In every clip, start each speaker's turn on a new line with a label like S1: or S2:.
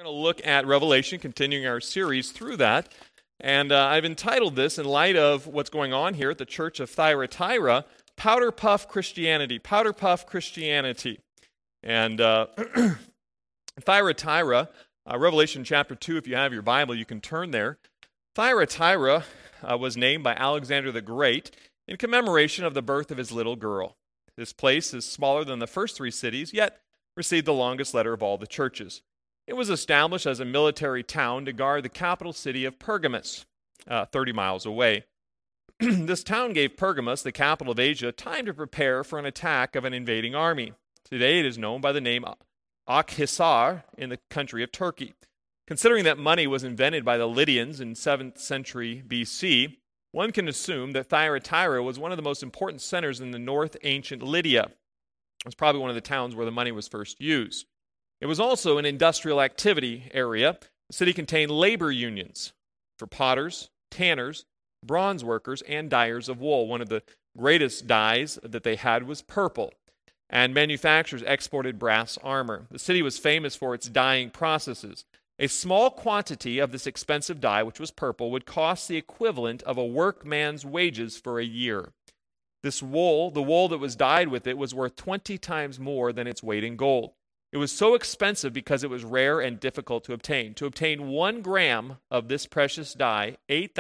S1: We're going to look at Revelation, continuing our series through that. And I've entitled this, in light of what's going on here at the Church of Thyatira, Powder Puff Christianity. Powder Puff Christianity. And Thyatira, Revelation chapter 2, if you have your Bible, you can turn there. Thyatira was named by Alexander the Great in commemoration of the birth of his little girl. This place is smaller than the first three cities, yet received the longest letter of all the churches. It was established as a military town to guard the capital city of Pergamus, 30 miles away. This town gave Pergamus, the capital of Asia, time to prepare for an attack of an invading army. Today it is known by the name Akhisar in the country of Turkey. Considering that money was invented by the Lydians in 7th century BC, one can assume that Thyatira was one of the most important centers in the north ancient Lydia. It was probably one of the towns where the money was first used. It was also an industrial activity area. The city contained labor unions for potters, tanners, bronze workers, and dyers of wool. One of the greatest dyes that they had was purple, and manufacturers exported brass armor. The city was famous for its dyeing processes. A small quantity of this expensive dye, which was purple, would cost the equivalent of a workman's wages for a year. This wool, the wool that was dyed with it, was worth 20 times more than its weight in gold. It was so expensive because it was rare and difficult to obtain. To obtain 1 gram of this precious dye,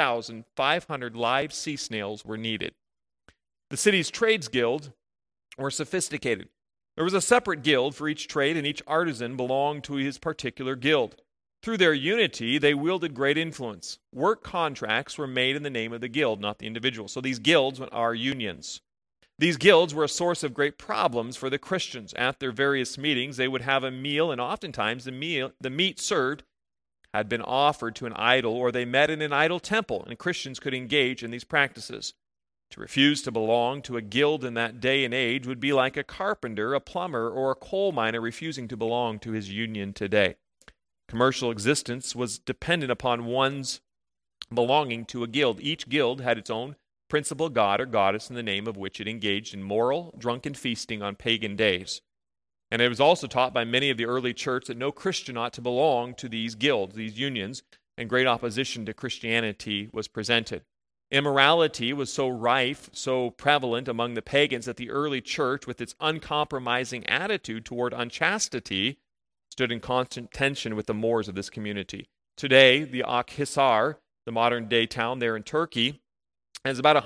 S1: 8,500 live sea snails were needed. The city's trades guild were sophisticated. There was a separate guild for each trade, and each artisan belonged to his particular guild. Through their unity, they wielded great influence. Work contracts were made in the name of the guild, not the individual. So these guilds are unions. These guilds were a source of great problems for the Christians. At their various meetings, they would have a meal, and oftentimes the meat served had been offered to an idol, or they met in an idol temple, and Christians could engage in these practices. To refuse to belong to a guild in that day and age would be like a carpenter, a plumber, or a coal miner refusing to belong to his union today. Commercial existence was dependent upon one's belonging to a guild. Each guild had its own principal god or goddess in the name of which it engaged in moral, drunken feasting on pagan days. And it was also taught by many of the early church that no Christian ought to belong to these guilds, these unions, and great opposition to Christianity was presented. Immorality was so rife, so prevalent among the pagans that the early church, with its uncompromising attitude toward unchastity, stood in constant tension with the Moors of this community. Today, the Akhisar, the modern-day town there in Turkey, has about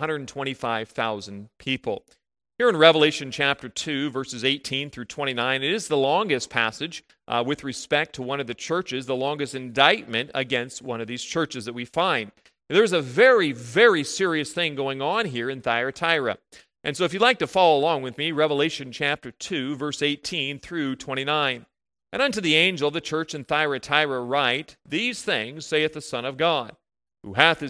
S1: 125,000 people. Here in Revelation chapter 2, verses 18 through 29, it is the longest passage with respect to one of the churches, the longest indictment against one of these churches that we find. There's a very, very serious thing going on here in Thyatira. And so if you'd like to follow along with me, Revelation chapter 2, verse 18 through 29. And unto the angel of the church in Thyatira write, These things saith the Son of God, who hath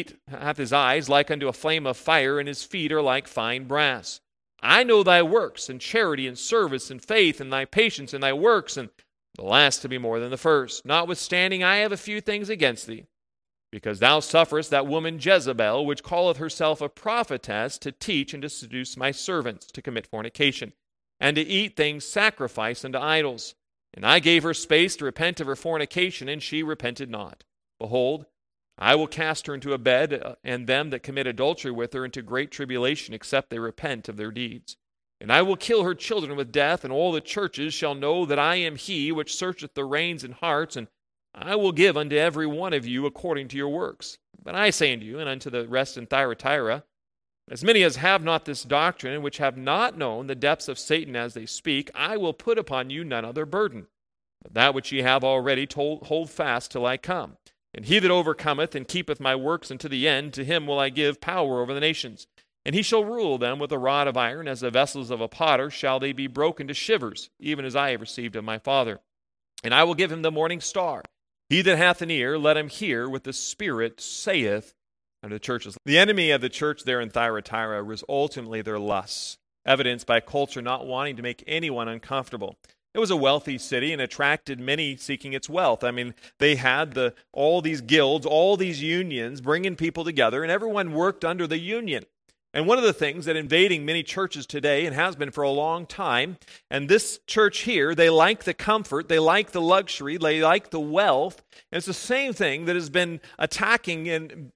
S1: his eyes like unto a flame of fire, and his feet are like fine brass. I know thy works, and charity, and service, and faith, and thy patience, and thy works, and the last to be more than the first. Notwithstanding, I have a few things against thee, because thou sufferest that woman Jezebel, which calleth herself a prophetess, to teach and to seduce my servants to commit fornication, and to eat things sacrificed unto idols. And I gave her space to repent of her fornication, and she repented not. Behold, I will cast her into a bed, and them that commit adultery with her into great tribulation, except they repent of their deeds. And I will kill her children with death, and all the churches shall know that I am he which searcheth the reins and hearts, and I will give unto every one of you according to your works. But I say unto you, and unto the rest in Thyatira, as many as have not this doctrine, and which have not known the depths of Satan as they speak, I will put upon you none other burden. But that which ye have already hold fast till I come. And he that overcometh and keepeth my works unto the end, to him will I give power over the nations. And he shall rule them with a rod of iron, as the vessels of a potter shall they be broken to shivers, even as I have received of my Father. And I will give him the morning star. He that hath an ear, let him hear what the Spirit saith unto the churches. The enemy of the church there in Thyatira was ultimately their lusts, evidenced by culture not wanting to make anyone uncomfortable. It was a wealthy city and attracted many seeking its wealth. I mean, they had all these guilds, all these unions, bringing people together, and everyone worked under the union. And one of the things that invading many churches today, and has been for a long time, and this church here, they like the comfort, they like the luxury, they like the wealth. And it's the same thing that has been attacking in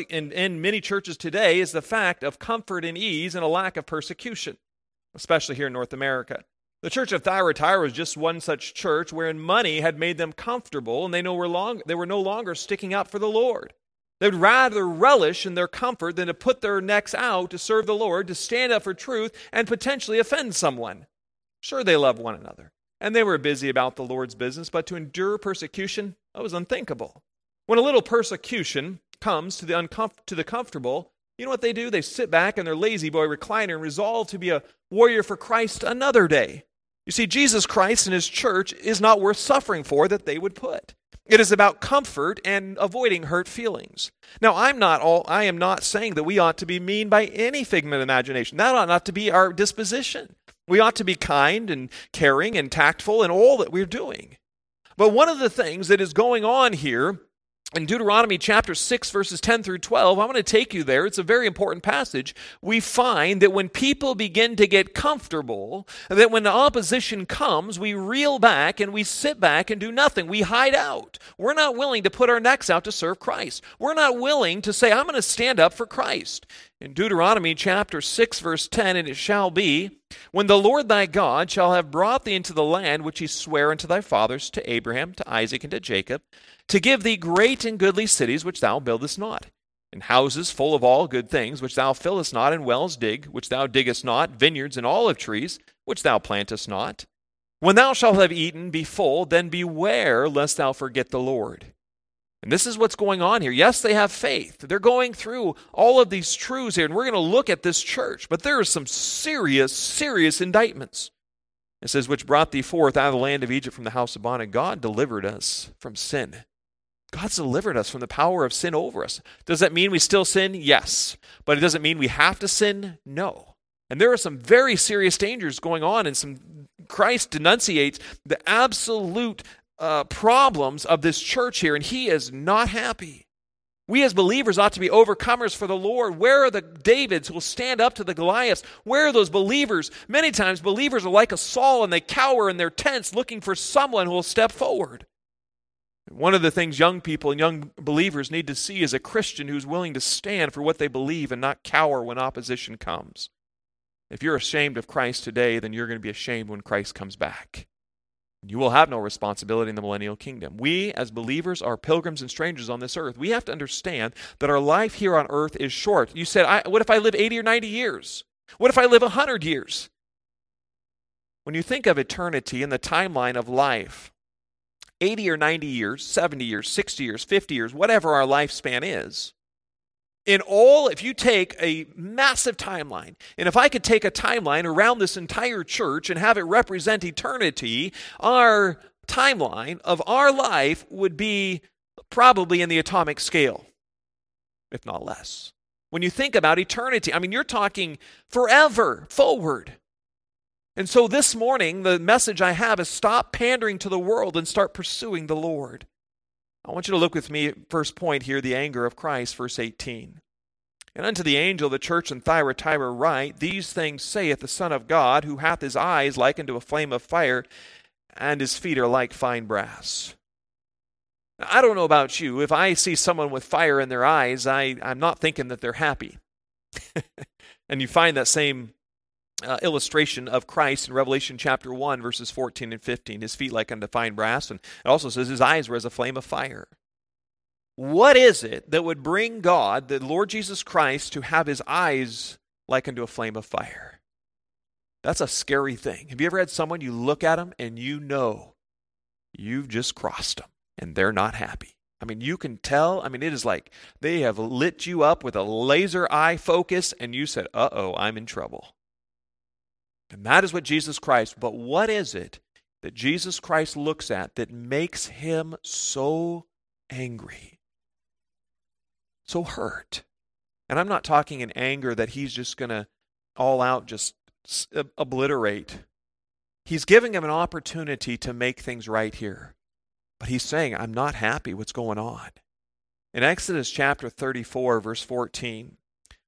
S1: many churches today, is the fact of comfort and ease and a lack of persecution, especially here in North America. The church of Thyatira was just one such church wherein money had made them comfortable, and they were no longer sticking up for the Lord. They would rather relish in their comfort than to put their necks out to serve the Lord, to stand up for truth, and potentially offend someone. Sure, they loved one another, and they were busy about the Lord's business, but to endure persecution, that was unthinkable. When a little persecution comes to the comfortable, you know what they do? They sit back in their lazy boy recliner and resolve to be a warrior for Christ another day. You see, Jesus Christ and his church is not worth suffering for that they would put. It is about comfort and avoiding hurt feelings. Now, I am not saying that we ought to be mean by any figment of imagination. That ought not to be our disposition. We ought to be kind and caring and tactful in all that we're doing. But one of the things that is going on here in Deuteronomy chapter 6, verses 10 through 12, I'm going to take you there. It's a very important passage. We find that when people begin to get comfortable, that when the opposition comes, we reel back and we sit back and do nothing. We hide out. We're not willing to put our necks out to serve Christ. We're not willing to say, I'm going to stand up for Christ. In Deuteronomy chapter 6, verse 10, and it shall be, when the Lord thy God shall have brought thee into the land which he sware unto thy fathers, to Abraham, to Isaac, and to Jacob, to give thee great and goodly cities which thou buildest not, and houses full of all good things which thou fillest not, and wells which thou diggest not, vineyards and olive trees which thou plantest not. When thou shalt have eaten, be full, then beware lest thou forget the Lord. And this is what's going on here. Yes, they have faith. They're going through all of these truths here, and we're going to look at this church. But there are some serious, serious indictments. It says, which brought thee forth out of the land of Egypt from the house of bondage. God delivered us from sin. God's delivered us from the power of sin over us. Does that mean we still sin? Yes. But it doesn't mean we have to sin? No. And there are some very serious dangers going on, and Christ denunciates the absolute problems of this church here, and he is not happy. We as believers ought to be overcomers for the Lord. Where are the Davids who will stand up to the Goliaths? Where are those believers? Many times believers are like a Saul, and they cower in their tents looking for someone who will step forward. One of the things young people and young believers need to see is a Christian who's willing to stand for what they believe and not cower when opposition comes. If you're ashamed of Christ today, then you're going to be ashamed when Christ comes back. You will have no responsibility in the millennial kingdom. We, as believers, are pilgrims and strangers on this earth. We have to understand that our life here on earth is short. You said, what if I live 80 or 90 years? What if I live 100 years? When you think of eternity and the timeline of life, 80 or 90 years, 70 years, 60 years, 50 years, whatever our lifespan is, in all, if you take a massive timeline, and if I could take a timeline around this entire church and have it represent eternity, our timeline of our life would be probably in the atomic scale, if not less. When you think about eternity, I mean, you're talking forever forward. And so this morning, the message I have is stop pandering to the world and start pursuing the Lord. I want you to look with me at first point here, the anger of Christ, verse 18. And unto the angel of the church in Thyatira write, these things saith the Son of God, who hath his eyes like unto a flame of fire, and his feet are like fine brass. Now, I don't know about you. If I see someone with fire in their eyes, I'm not thinking that they're happy. And you find that same illustration of Christ in Revelation chapter 1, verses 14 and 15. His feet like unto fine brass, and it also says his eyes were as a flame of fire. What is it that would bring God, the Lord Jesus Christ, to have his eyes like unto a flame of fire? That's a scary thing. Have you ever had someone, you look at them and you know you've just crossed them and they're not happy? I mean, you can tell. I mean, it is like they have lit you up with a laser eye focus and you said, uh-oh, I'm in trouble. And that is what Jesus Christ, but what is it that Jesus Christ looks at that makes him so angry, so hurt? And I'm not talking in anger that he's just going to all out just obliterate. He's giving him an opportunity to make things right here. But he's saying, I'm not happy what's going on. In Exodus chapter 34, verse 14,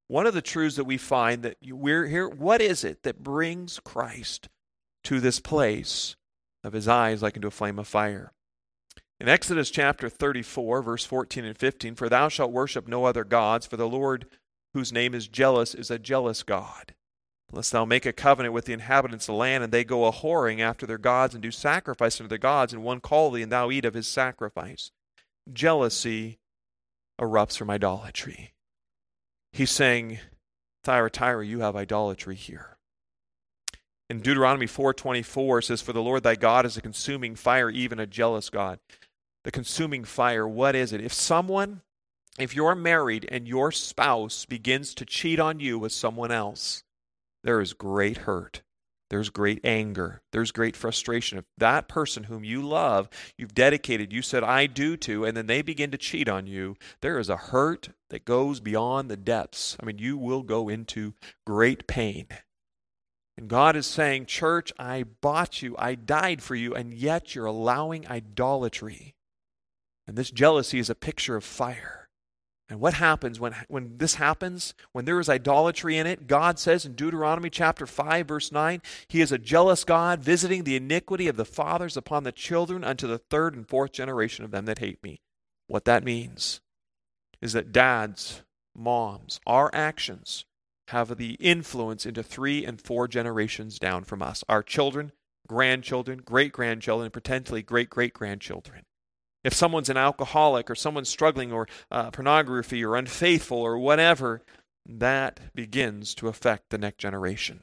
S1: one of the truths that we find that we're here, what is it that brings Christ to this place of his eyes like into a flame of fire? In Exodus chapter 34, verse 14 and 15, for thou shalt worship no other gods, for the Lord whose name is jealous is a jealous God. Unless thou make a covenant with the inhabitants of the land, and they go a-whoring after their gods, and do sacrifice unto their gods, and one call thee, and thou eat of his sacrifice. Jealousy erupts from idolatry. He's saying, Thyatira, you have idolatry here. In Deuteronomy 4:24, it says, for the Lord thy God is a consuming fire, even a jealous God. The consuming fire, what is it? If you're married and your spouse begins to cheat on you with someone else, there is great hurt. There's great anger. There's great frustration. If that person whom you love, you've dedicated, you said, I do to, and then they begin to cheat on you, there is a hurt that goes beyond the depths. I mean, you will go into great pain. And God is saying, church, I bought you, I died for you, and yet you're allowing idolatry. And this jealousy is a picture of fire. And what happens when this happens, when there is idolatry in it? God says in Deuteronomy chapter 5, verse 9, he is a jealous God, visiting the iniquity of the fathers upon the children unto the third and fourth generation of them that hate me. What that means is that dads, moms, our actions have the influence into 3 and 4 generations down from us. Our children, grandchildren, great-grandchildren, and potentially great-great-grandchildren. If someone's an alcoholic or someone's struggling or pornography or unfaithful or whatever, that begins to affect the next generation.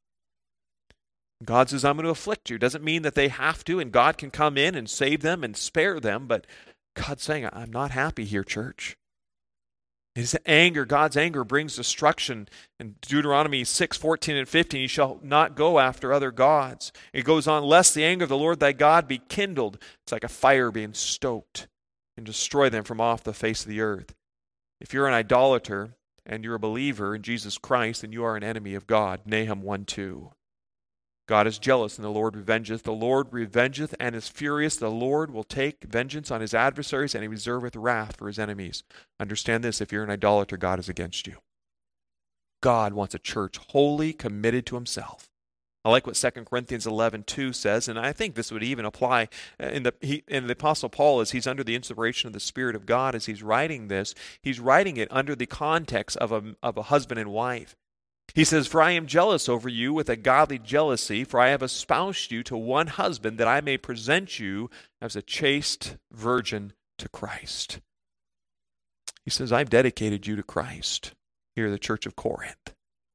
S1: God says, I'm going to afflict you. Doesn't mean that they have to, and God can come in and save them and spare them, but God's saying, I'm not happy here, church. His anger, God's anger brings destruction. In Deuteronomy 6:14 and 15, you shall not go after other gods. It goes on, lest the anger of the Lord thy God be kindled. It's like a fire being stoked, and destroy them from off the face of the earth. If you're an idolater and you're a believer in Jesus Christ, then you are an enemy of God. Nahum 1:2. God is jealous, and the Lord revengeth. The Lord revengeth and is furious. The Lord will take vengeance on his adversaries, and he reserveth wrath for his enemies. Understand this, if you're an idolater, God is against you. God wants a church wholly committed to himself. I like what 2 Corinthians 11:2 says, and I think this would even apply in the Apostle Paul as he's under the inspiration of the Spirit of God as he's writing this. He's writing it under the context of a husband and wife. He says, for I am jealous over you with a godly jealousy, for I have espoused you to one husband, that I may present you as a chaste virgin to Christ. He says, I've dedicated you to Christ, here at the church of Corinth.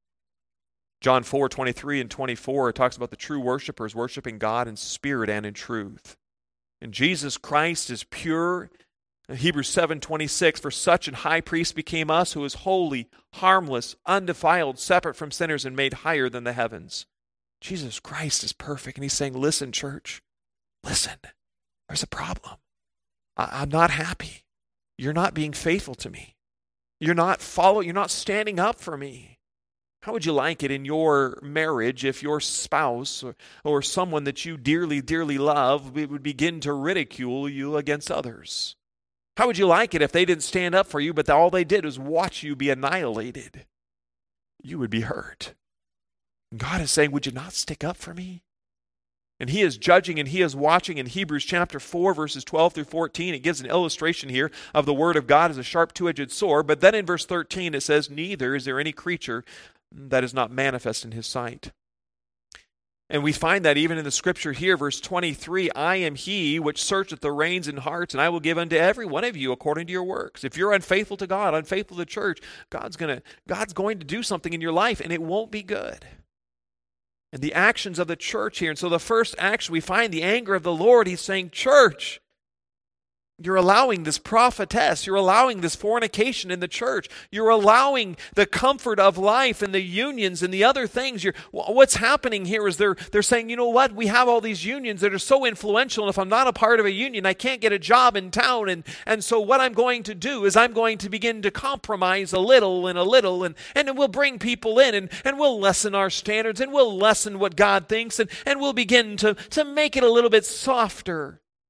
S1: John 4:23 and 24, it talks about the true worshipers worshiping God in spirit and in truth. And Jesus Christ is pure. Hebrews 7:26, for such an high priest became us, who is holy, harmless, undefiled, separate from sinners, and made higher than the heavens. Jesus Christ is perfect, and he's saying, listen, church, listen, there's a problem. I'm not happy. You're not being faithful to me. You're not standing up for me. How would you like it in your marriage if your spouse or someone that you dearly, dearly love would begin to ridicule you against others? How would you like it if they didn't stand up for you, but all they did was watch you be annihilated? You would be hurt. God is saying, would you not stick up for me? And he is judging and he is watching. In Hebrews chapter 4, verses 12 through 14, it gives an illustration here of the word of God as a sharp two-edged sword. But then in verse 13 it says, neither is there any creature that is not manifest in his sight. And we find that even in the scripture here, verse 23, I am he which searcheth the reins and hearts, and I will give unto every one of you according to your works. If you're unfaithful to God, unfaithful to the church, God's going to do something in your life, and it won't be good. And the actions of the church here, and so the first action, we find the anger of the Lord. He's saying, church, you're allowing this prophetess, you're allowing this fornication in the church, you're allowing the comfort of life and the unions and the other things. What's happening here is they're saying, you know what, we have all these unions that are so influential, and if I'm not a part of a union, I can't get a job in town, and so what I'm going to do is I'm going to begin to compromise a little, and it will bring people in, and we'll lessen our standards, and we'll lessen what God thinks, and we'll begin to make it a little bit softer.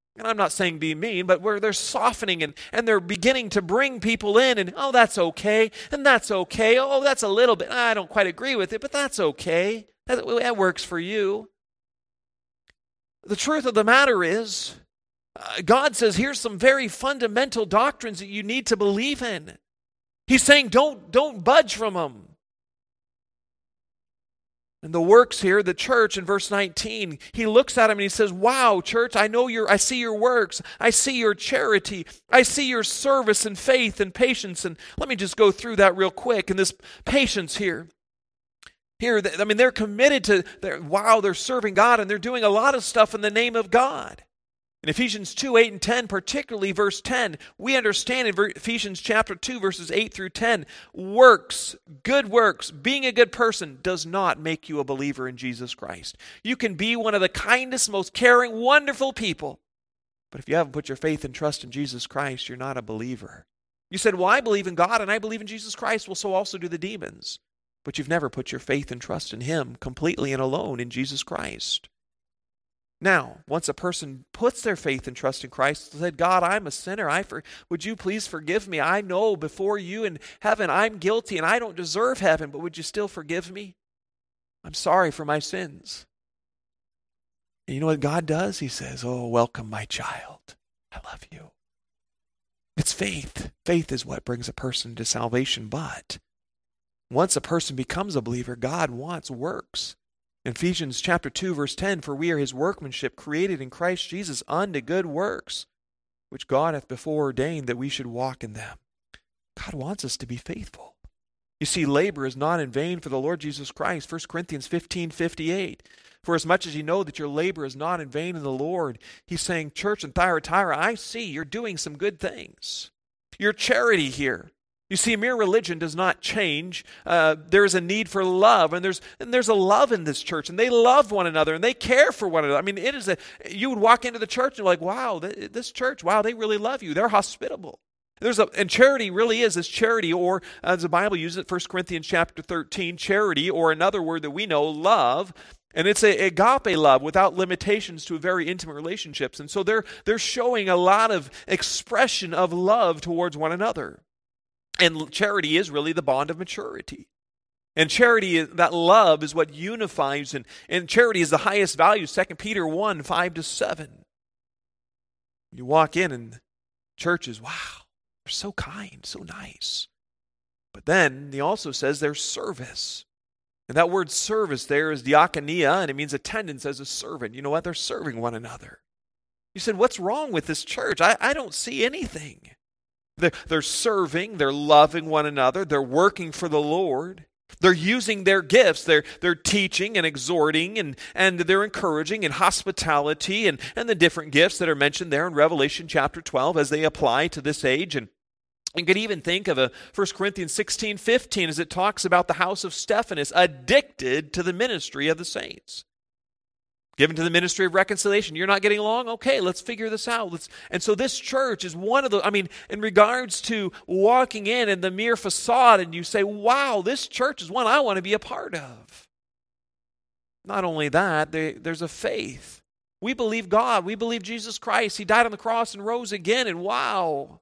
S2: And I'm not saying be mean, but where they're softening and they're beginning to bring people in and, oh, that's okay, and that's okay. Oh, that's a little bit, I don't quite agree with it, but that's okay. That works for you. The truth of the matter is, God says, here's some very fundamental doctrines that you need to believe in. He's saying, don't budge from them. And the works here, the church in verse 19, he looks at him and he says, wow, church, I see your works. I see your charity. I see your service and faith and patience. And let me just go through that real quick. And this patience here, they're committed to, they're serving God and they're doing a lot of stuff in the name of God. In Ephesians 2, 8 and 10, particularly verse 10, we understand in Ephesians chapter 2, verses 8 through 10, works, good works, being a good person does not make you a believer in Jesus Christ. You can be one of the kindest, most caring, wonderful people, but if you haven't put your faith and trust in Jesus Christ, you're not a believer. You said, well, I believe in God and I believe in Jesus Christ. Well, so also do the demons. But you've never put your faith and trust in Him completely and alone in Jesus Christ. Now, once a person puts their faith and trust in Christ, said, God, I'm a sinner. Would you please forgive me? I know before you in heaven I'm guilty and I don't deserve heaven, but would you still forgive me? I'm sorry for my sins. And you know what God does? He says, oh, welcome, my child. I love you. It's faith. Faith is what brings a person to salvation, but once a person becomes a believer, God wants works. In Ephesians chapter 2, verse 10, for we are His workmanship, created in Christ Jesus unto good works, which God hath before ordained that we should walk in them. God wants us to be faithful. You see, labor is not in vain for the Lord Jesus Christ. 1 Corinthians 15:58. For as much as you know that your labor is not in vain in the Lord, He's saying, church in Thyatira, I see you're doing some good things. Your charity here. You see, mere religion does not change. There is a need for love, and there's a love in this church, and they love one another, and they care for one another. I mean, you would walk into the church and you're like, wow, this church, wow, they really love you. They're hospitable. And charity really is this charity, or as the Bible uses it, 1 Corinthians chapter 13, charity, or another word that we know, love. And it's a agape love without limitations to very intimate relationships. And so they're showing a lot of expression of love towards one another. And charity is really the bond of maturity. And charity, that love is what unifies, and charity is the highest value, 2 Peter 1, 5-7. You walk in and churches, wow, they're so kind, so nice. But then he also says there's service. And that word service there is diakonia, and it means attendance as a servant. You know what? They're serving one another. You said, what's wrong with this church? I don't see anything. They're serving, they're loving one another, they're working for the Lord. They're using their gifts. They're teaching and exhorting and they're encouraging in hospitality and the different gifts that are mentioned there in Revelation chapter 12 as they apply to this age. And you could even think of 1 Corinthians 16:15 as it talks about the house of Stephanas addicted to the ministry of the saints. Given to the ministry of reconciliation. You're not getting along? Okay, let's figure this out. And so this church is one of the, in regards to walking in and the mere facade, and you say, wow, this church is one I want to be a part of. Not only that, there's a faith. We believe God. We believe Jesus Christ. He died on the cross and rose again, and wow.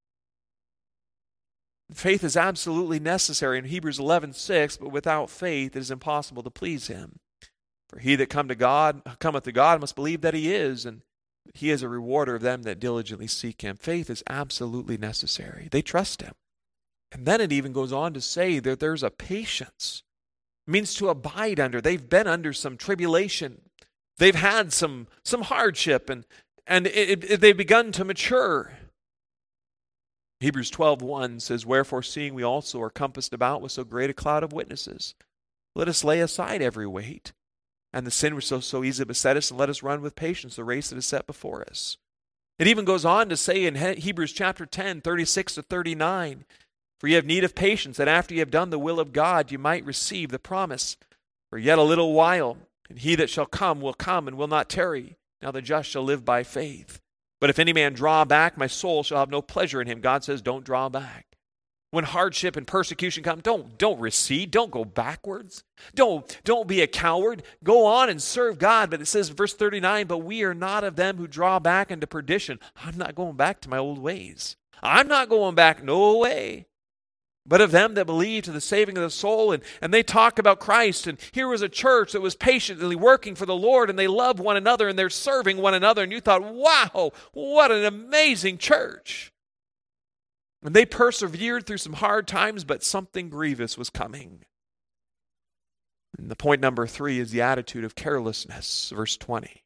S2: Faith is absolutely necessary in Hebrews 11:6, but without faith it is impossible to please Him. For he that cometh to God must believe that He is, and He is a rewarder of them that diligently seek Him. Faith is absolutely necessary. They trust Him. And then it even goes on to say that there's a patience. It means to abide under. They've been under some tribulation. They've had some hardship, and they've begun to mature. Hebrews 12:1 says, wherefore seeing we also are compassed about with so great a cloud of witnesses, let us lay aside every weight, and the sin which so easily beset us, and let us run with patience the race that is set before us. It even goes on to say in Hebrews chapter 10, 36-39, for ye have need of patience, that after ye have done the will of God, ye might receive the promise. For yet a little while, and he that shall come will come and will not tarry. Now the just shall live by faith. But if any man draw back, my soul shall have no pleasure in him. God says, don't draw back. When hardship and persecution come, don't recede. Don't go backwards. Don't be a coward. Go on and serve God. But it says, verse 39, but we are not of them who draw back into perdition. I'm not going back to my old ways. I'm not going back, no way. But of them that believe to the saving of the soul. And they talk about Christ. And here was a church that was patiently working for the Lord. And they love one another and they're serving one another. And you thought, wow, what an amazing church. And they persevered through some hard times, but something grievous was coming. And the point number 3 is the attitude of carelessness. Verse 20.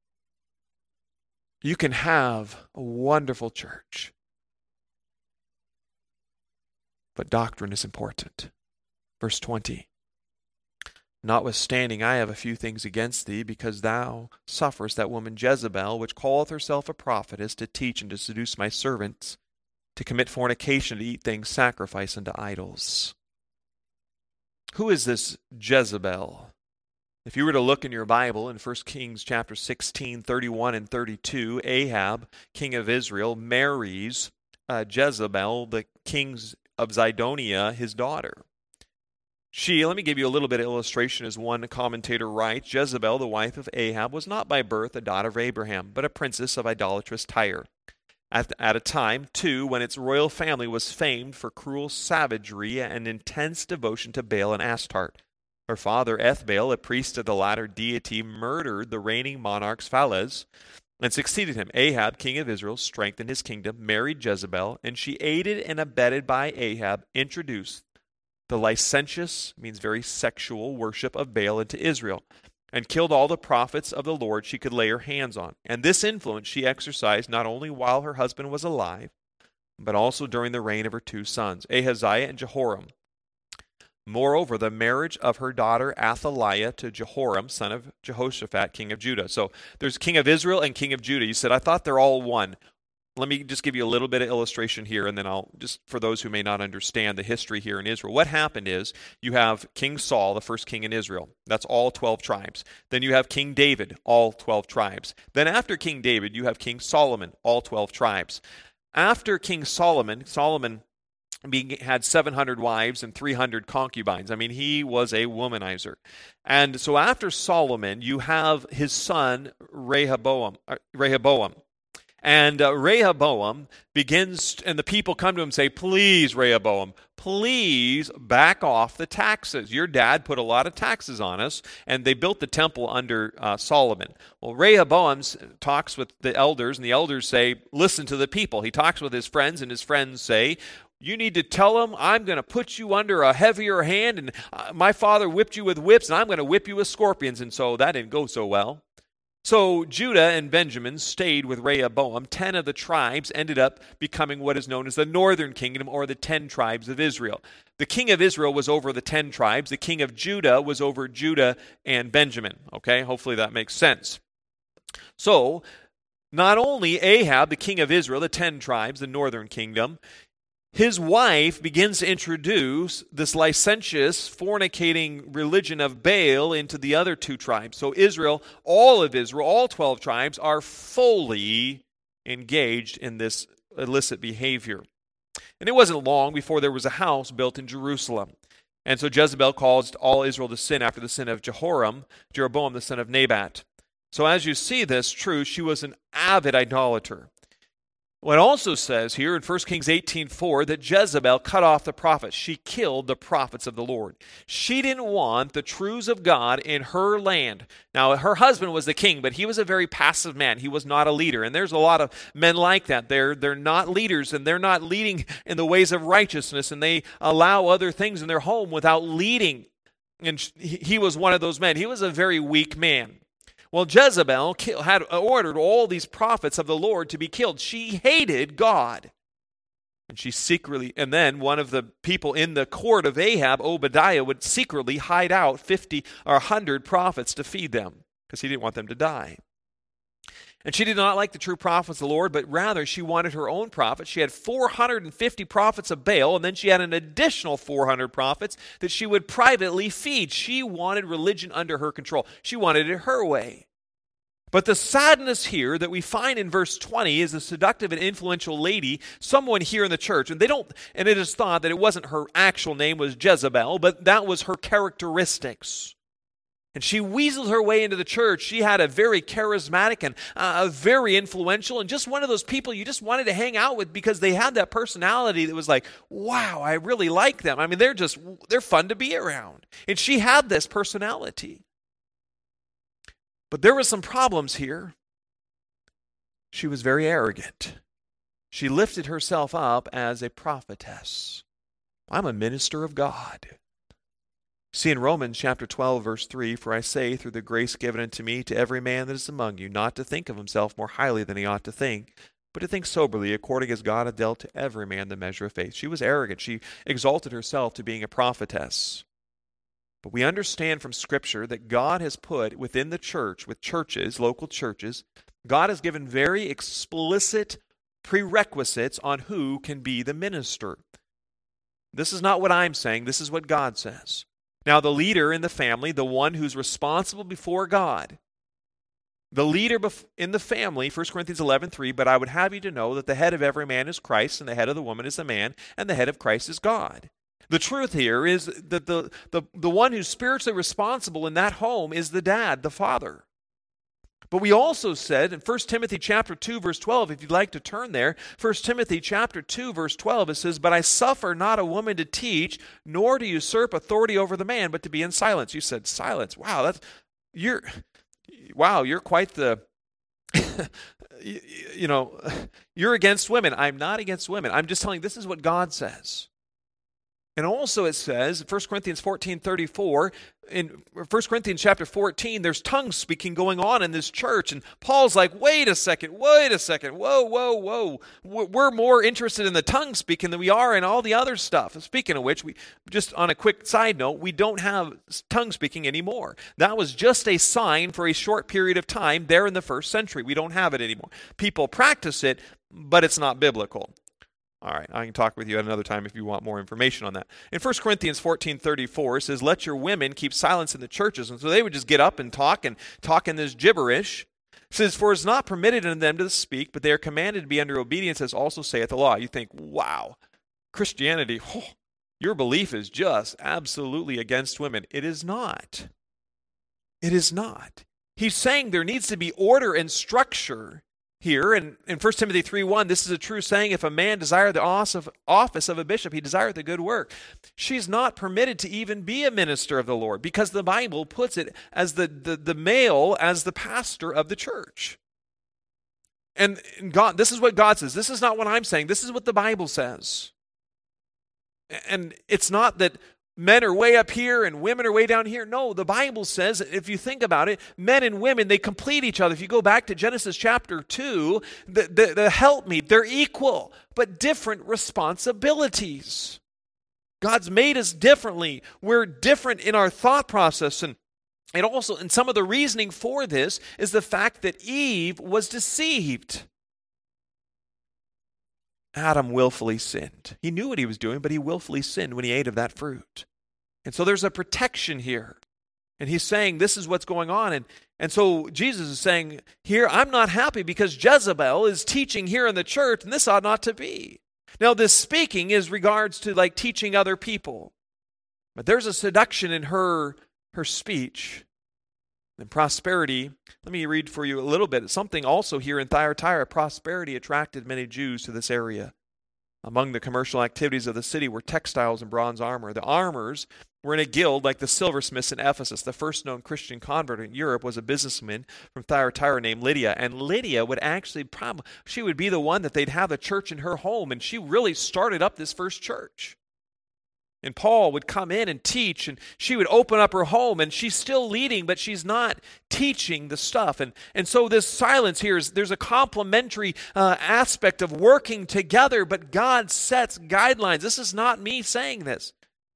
S2: You can have a wonderful church, but doctrine is important. Verse 20. Notwithstanding, I have a few things against thee, because thou sufferest that woman Jezebel, which calleth herself a prophetess, to teach and to seduce my servants, to commit fornication, to eat things sacrificed unto idols. Who is this Jezebel? If you were to look in your Bible in 1 Kings chapter 16, 31 and 32, Ahab, king of Israel, marries Jezebel, the king of Zidonia, his daughter. Let me give you a little bit of illustration as one commentator writes, Jezebel, the wife of Ahab, was not by birth a daughter of Abraham, but a princess of idolatrous Tyre. At a time, too, when its royal family was famed for cruel savagery and intense devotion to Baal and Astarte. Her father, Ethbaal, a priest of the latter deity, murdered the reigning monarch Phalez and succeeded him. Ahab, king of Israel, strengthened his kingdom, married Jezebel, and she, aided and abetted by Ahab, introduced the licentious, means very sexual, worship of Baal into Israel, and killed all the prophets of the Lord she could lay her hands on. And this influence she exercised not only while her husband was alive, but also during the reign of her 2 sons, Ahaziah and Jehoram. Moreover, the marriage of her daughter Athaliah to Jehoram, son of Jehoshaphat, king of Judah. So there's king of Israel and king of Judah. You said, I thought they're all one. Let me just give you a little bit of illustration here, and then I'll just, for those who may not understand the history here in Israel. What happened is you have King Saul, the first king in Israel. That's all 12 tribes. Then you have King David, all 12 tribes. Then after King David, you have King Solomon, all 12 tribes. After King Solomon had 700 wives and 300 concubines. I mean, he was a womanizer. And so after Solomon, you have his son Rehoboam. And Rehoboam begins, and the people come to him and say, please, Rehoboam, please back off the taxes. Your dad put a lot of taxes on us, and they built the temple under Solomon. Well, Rehoboam talks with the elders, and the elders say, listen to the people. He talks with his friends, and his friends say, you need to tell them I'm going to put you under a heavier hand, and my father whipped you with whips, and I'm going to whip you with scorpions. And so that didn't go so well. So Judah and Benjamin stayed with Rehoboam. 10 of the tribes ended up becoming what is known as the northern kingdom, or the 10 tribes of Israel. The king of Israel was over the 10 tribes. The king of Judah was over Judah and Benjamin. Okay, hopefully that makes sense. So not only Ahab, the king of Israel, the 10 tribes, the northern kingdom, his wife begins to introduce this licentious, fornicating religion of Baal into the other 2 tribes. So Israel, all 12 tribes, are fully engaged in this illicit behavior. And it wasn't long before there was a house built in Jerusalem. And so Jezebel caused all Israel to sin after the sin of Jeroboam, the son of Nebat. So as you see this truth, she was an avid idolater. Well, it also says here in 1 Kings 18:4 that Jezebel cut off the prophets. She killed the prophets of the Lord. She didn't want the truths of God in her land. Now, her husband was the king, but he was a very passive man. He was not a leader. And there's a lot of men like that. They're not leaders, and they're not leading in the ways of righteousness, and they allow other things in their home without leading. And he was one of those men. He was a very weak man. Well, Jezebel had ordered all these prophets of the Lord to be killed. She hated God. And she secretly, and then one of the people in the court of Ahab, Obadiah, would secretly hide out 50 or 100 prophets to feed them, because he didn't want them to die. And she did not like the true prophets of the Lord, but rather she wanted her own prophets. She had 450 prophets of Baal, and then she had an additional 400 prophets that she would privately feed. She wanted religion under her control. She wanted it her way. But the sadness here that we find in verse 20 is a seductive and influential lady, someone here in the church, and it is thought that it wasn't her actual name was Jezebel, but that was her characteristics. And she weaseled her way into the church. She had a very charismatic and very influential, and just one of those people you just wanted to hang out with because they had that personality that was like, wow, I really like them. I mean, they're fun to be around. And she had this personality. But there were some problems here. She was very arrogant. She lifted herself up as a prophetess. I'm a minister of God. See in Romans chapter 12, verse 3, for I say, through the grace given unto me, to every man that is among you, not to think of himself more highly than he ought to think, but to think soberly, according as God hath dealt to every man the measure of faith. She was arrogant. She exalted herself to being a prophetess. But we understand from Scripture that God has put within the church, with churches, local churches, God has given very explicit prerequisites on who can be the minister. This is not what I'm saying. This is what God says. Now, the leader in the family, the one who's responsible before God, the leader in the family, 1 Corinthians 11:3, but I would have you to know that the head of every man is Christ, and the head of the woman is the man, and the head of Christ is God. The truth here is that the one who's spiritually responsible in that home is the dad, the father. But we also said in 1 Timothy chapter 2, verse 12, if you'd like to turn there, 1 Timothy chapter 2, verse 12, it says, but I suffer not a woman to teach, nor to usurp authority over the man, but to be in silence. You said silence. Wow, you're quite the, you're against women. I'm not against women. I'm just telling you, this is what God says. And also it says, 1 Corinthians 14:34, in 1 Corinthians chapter 14, there's tongue speaking going on in this church. And Paul's like, wait a second, whoa. We're more interested in the tongue speaking than we are in all the other stuff. Speaking of which, we just on a quick side note, we don't have tongue speaking anymore. That was just a sign for a short period of time there in the first century. We don't have it anymore. People practice it, but it's not biblical. All right, I can talk with you at another time if you want more information on that. In 1 Corinthians 14:34, it says, let your women keep silence in the churches. And so they would just get up and talk in this gibberish. It says, for it's not permitted in them to speak, but they are commanded to be under obedience, as also saith the law. You think, wow, Christianity, your belief is just absolutely against women. It is not. It is not. He's saying there needs to be order and structure here. In 1 Timothy 3:1, this is a true saying, if a man desire the office of a bishop, he desireth a good work. She's not permitted to even be a minister of the Lord, because the Bible puts it as the male as the pastor of the church. And God, this is what God says. This is not what I'm saying. This is what the Bible says. And it's not that men are way up here and women are way down here. No, the Bible says, if you think about it, men and women, they complete each other. If you go back to Genesis chapter 2, the helpmeet, they're equal, but different responsibilities. God's made us differently. We're different in our thought process. And also, and some of the reasoning for this is the fact that Eve was deceived. Adam willfully sinned. He knew what he was doing, but he willfully sinned when he ate of that fruit. And so there's a protection here. And he's saying this is what's going on. And so Jesus is saying here, I'm not happy because Jezebel is teaching here in the church, and this ought not to be. Now, this speaking is regards to like teaching other people. But there's a seduction in her speech. And prosperity, let me read for you a little bit. Something also here in Thyatira, prosperity attracted many Jews to this area. Among the commercial activities of the city were textiles and bronze armor. The armors were in a guild like the silversmiths in Ephesus. The first known Christian convert in Europe was a businessman from Thyatira named Lydia. And Lydia would actually she would be the one that they'd have a church in her home. And she really started up this first church. And Paul would come in and teach, and she would open up her home, and she's still leading, but she's not teaching the stuff. And so this silence here there's a complementary aspect of working together, but God sets guidelines. This is not me saying this.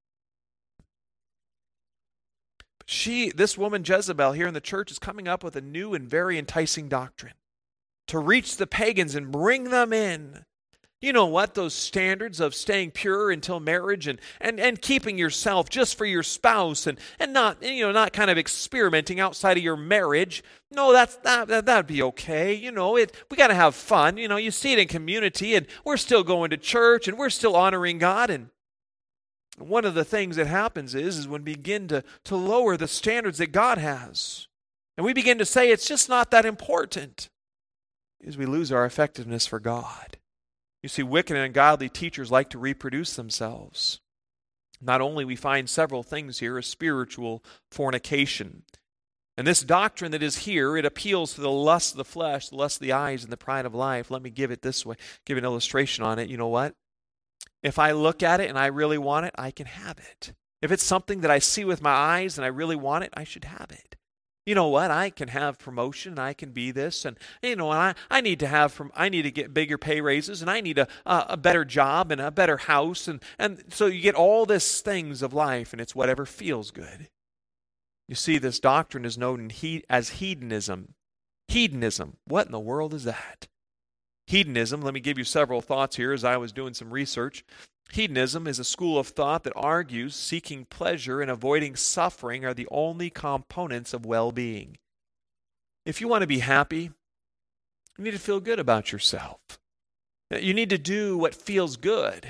S2: This woman Jezebel here in the church is coming up with a new and very enticing doctrine to reach the pagans and bring them in You know what? Those standards of staying pure until marriage and keeping yourself just for your spouse and not, not kind of experimenting outside of your marriage. No, that'd be okay. We got to have fun. You see it in community, and we're still going to church, and we're still honoring God. And one of the things that happens is when we begin to lower the standards that God has, and we begin to say it's just not that important, is we lose our effectiveness for God. You see, wicked and ungodly teachers like to reproduce themselves. Not only we find several things here, a spiritual fornication. And this doctrine that is here, it appeals to the lust of the flesh, the lust of the eyes, and the pride of life. Let me give it this way, give an illustration on it. You know what? If I look at it and I really want it, I can have it. If it's something that I see with my eyes and I really want it, I should have it. You know what? I can have promotion, I can be this, and I need to get bigger pay raises, and I need a better job and a better house, and so you get all these things of life, and it's whatever feels good. You see, this doctrine is known as hedonism. Hedonism. What in the world is that? Hedonism, let me give you several thoughts here as I was doing some research. Hedonism is a school of thought that argues seeking pleasure and avoiding suffering are the only components of well-being. If you want to be happy, you need to feel good about yourself. You need to do what feels good.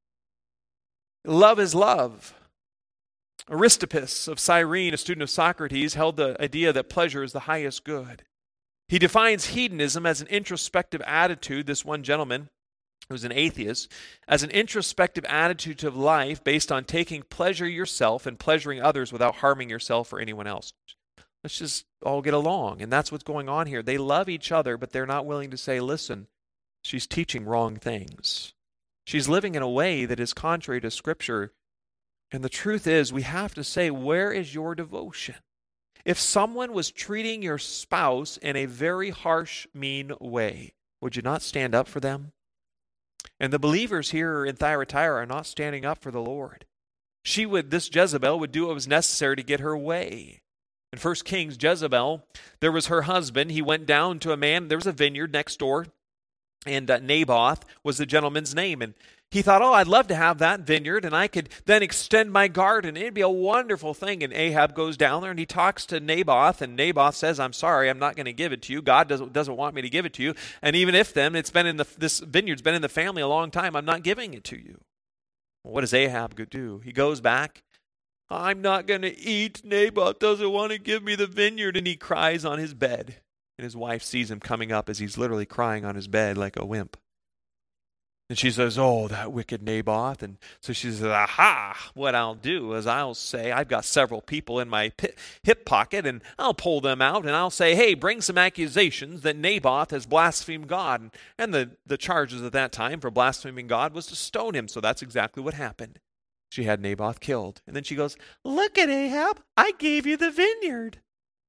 S2: Love is love. Aristippus of Cyrene, a student of Socrates, held the idea that pleasure is the highest good. He defines hedonism as an introspective attitude, this one gentleman, who's an atheist, as an introspective attitude to life based on taking pleasure yourself and pleasuring others without harming yourself or anyone else. Let's just all get along. And that's what's going on here. They love each other, but they're not willing to say, listen, she's teaching wrong things. She's living in a way that is contrary to Scripture. And the truth is, we have to say, where is your devotion? If someone was treating your spouse in a very harsh, mean way, would you not stand up for them? And the believers here in Thyatira are not standing up for the Lord. This Jezebel would do what was necessary to get her way. In 1 Kings, Jezebel, there was her husband. He went down to a man. There was a vineyard next door, and Naboth was the gentleman's name. And he thought, I'd love to have that vineyard, and I could then extend my garden. It'd be a wonderful thing. And Ahab goes down there, and he talks to Naboth, and Naboth says, I'm sorry, I'm not going to give it to you. God doesn't want me to give it to you. And even if this vineyard's been in the family a long time, I'm not giving it to you. Well, what does Ahab do? He goes back. I'm not going to eat. Naboth doesn't want to give me the vineyard. And he cries on his bed. And his wife sees him coming up as he's literally crying on his bed like a wimp. And she says, that wicked Naboth. And so she says, aha, what I'll do is I'll say, I've got several people in my hip pocket, and I'll pull them out, and I'll say, hey, bring some accusations that Naboth has blasphemed God. And the charges at that time for blaspheming God was to stone him. So that's exactly what happened. She had Naboth killed. And then she goes, look at Ahab, I gave you the vineyard.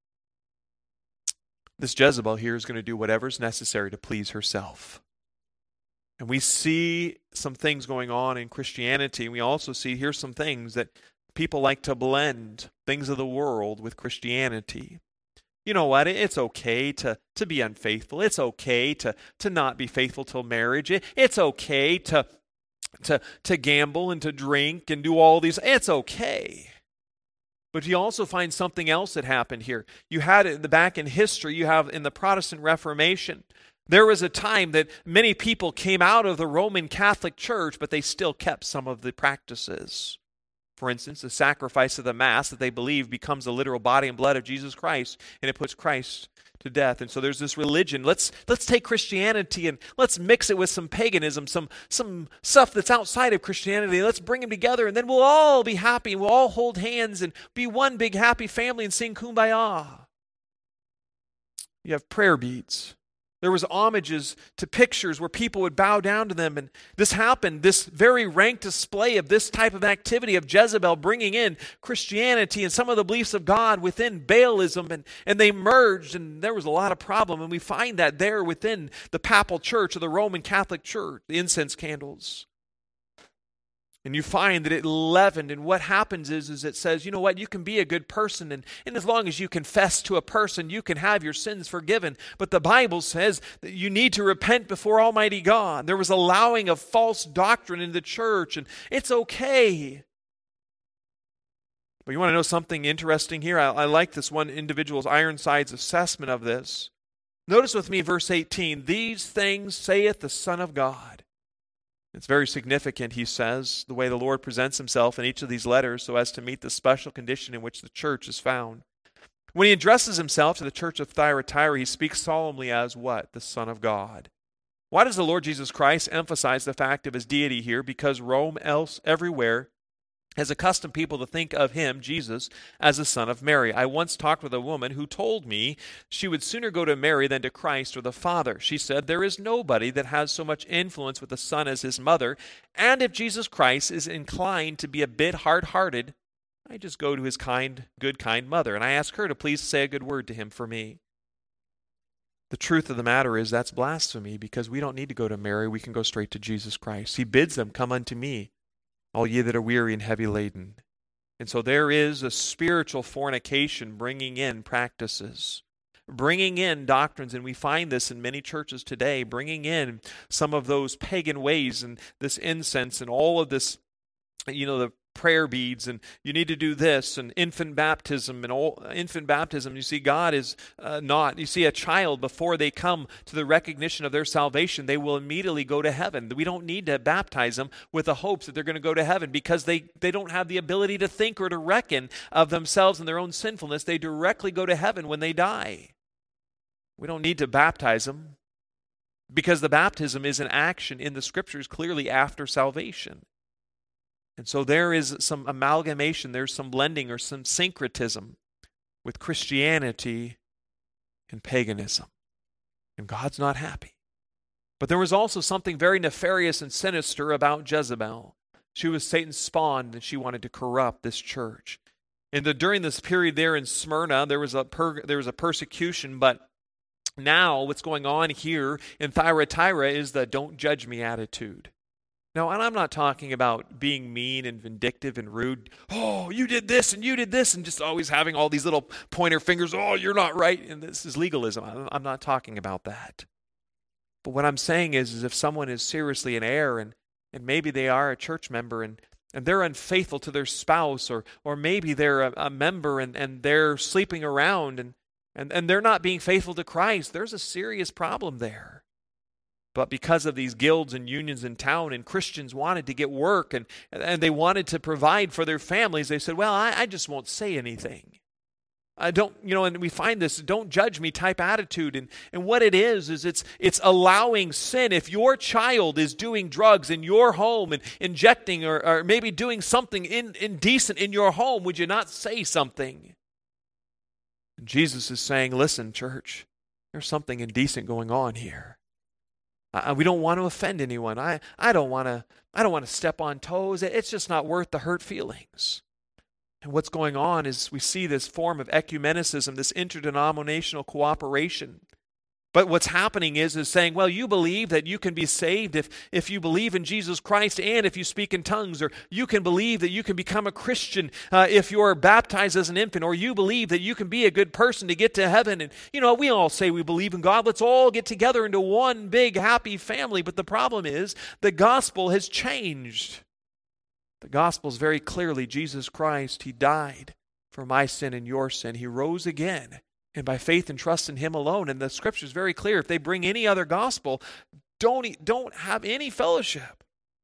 S2: This Jezebel here is going to do whatever's necessary to please herself. And we see some things going on in Christianity. We also see here's some things that people like to blend things of the world with Christianity. You know what? It's okay to be unfaithful. It's okay to not be faithful till marriage. It's okay to gamble and to drink and do all these. It's okay. But you also find something else that happened here. You had it back in history. You have in the Protestant Reformation. There was a time that many people came out of the Roman Catholic Church, but they still kept some of the practices. For instance, the sacrifice of the Mass that they believe becomes the literal body and blood of Jesus Christ, and it puts Christ to death. And so there's this religion. Let's take Christianity and let's mix it with some paganism, some stuff that's outside of Christianity. Let's bring them together, and then we'll all be happy. We'll all hold hands and be one big happy family and sing Kumbaya. You have prayer beads. There was homages to pictures where people would bow down to them. And this happened, this very rank display of this type of activity of Jezebel bringing in Christianity and some of the beliefs of God within Baalism. And they merged, and there was a lot of problem. And we find that there within the Papal Church or the Roman Catholic Church, the incense candles. And you find that it leavened, and what happens is it says, you know what, you can be a good person, and as long as you confess to a person, you can have your sins forgiven. But the Bible says that you need to repent before Almighty God. There was allowing of false doctrine in the church, and it's okay. But you want to know something interesting here? I like this one individual's Ironside's assessment of this. Notice with me verse 18, "These things saith the Son of God." It's very significant, he says, the way the Lord presents himself in each of these letters so as to meet the special condition in which the church is found. When he addresses himself to the church of Thyatira, he speaks solemnly as what? The Son of God. Why does the Lord Jesus Christ emphasize the fact of his deity here? Because Rome everywhere has accustomed people to think of him, Jesus, as the son of Mary. I once talked with a woman who told me she would sooner go to Mary than to Christ or the Father. She said, there is nobody that has so much influence with the Son as his mother, and if Jesus Christ is inclined to be a bit hard-hearted, I just go to his good, kind mother, and I ask her to please say a good word to him for me. The truth of the matter is that's blasphemy, because we don't need to go to Mary. We can go straight to Jesus Christ. He bids them, come unto me, all ye that are weary and heavy laden. And so there is a spiritual fornication bringing in practices, bringing in doctrines, and we find this in many churches today, bringing in some of those pagan ways and this incense and all of this, the prayer beads, and you need to do this, and infant baptism, you see, God is you see, a child, before they come to the recognition of their salvation, they will immediately go to heaven. We don't need to baptize them with the hopes that they're going to go to heaven, because they don't have the ability to think or to reckon of themselves and their own sinfulness. They directly go to heaven when they die. We don't need to baptize them, because the baptism is an action in the Scriptures clearly after salvation. And so there is some amalgamation, there's some blending or some syncretism with Christianity and paganism. And God's not happy. But there was also something very nefarious and sinister about Jezebel. She was Satan's spawn, and she wanted to corrupt this church. And during this period there in Smyrna, there was a persecution, but now what's going on here in Thyatira is the don't judge me attitude. Now, and I'm not talking about being mean and vindictive and rude. Oh, you did this, and just always having all these little pointer fingers. Oh, you're not right, and this is legalism. I'm not talking about that. But what I'm saying is if someone is seriously in error, and maybe they are a church member, and they're unfaithful to their spouse, or maybe they're a member, and they're sleeping around, and they're not being faithful to Christ, there's a serious problem there. But because of these guilds and unions in town, and Christians wanted to get work, and they wanted to provide for their families, they said, well, I just won't say anything. I don't, and we find this don't judge me type attitude. And what it is it's allowing sin. If your child is doing drugs in your home and injecting or maybe doing something indecent in your home, would you not say something? And Jesus is saying, listen, church, there's something indecent going on here. We don't want to offend anyone. I don't want to step on toes. It's just not worth the hurt feelings. And what's going on is we see this form of ecumenicism, this interdenominational cooperation. But what's happening is saying, well, you believe that you can be saved if you believe in Jesus Christ and if you speak in tongues, or you can believe that you can become a Christian if you're baptized as an infant, or you believe that you can be a good person to get to heaven. And, we all say we believe in God. Let's all get together into one big happy family. But the problem is the gospel has changed. The gospel is very clearly Jesus Christ. He died for my sin and your sin. He rose again. And by faith and trust in Him alone. And the Scripture is very clear. If they bring any other gospel, don't have any fellowship.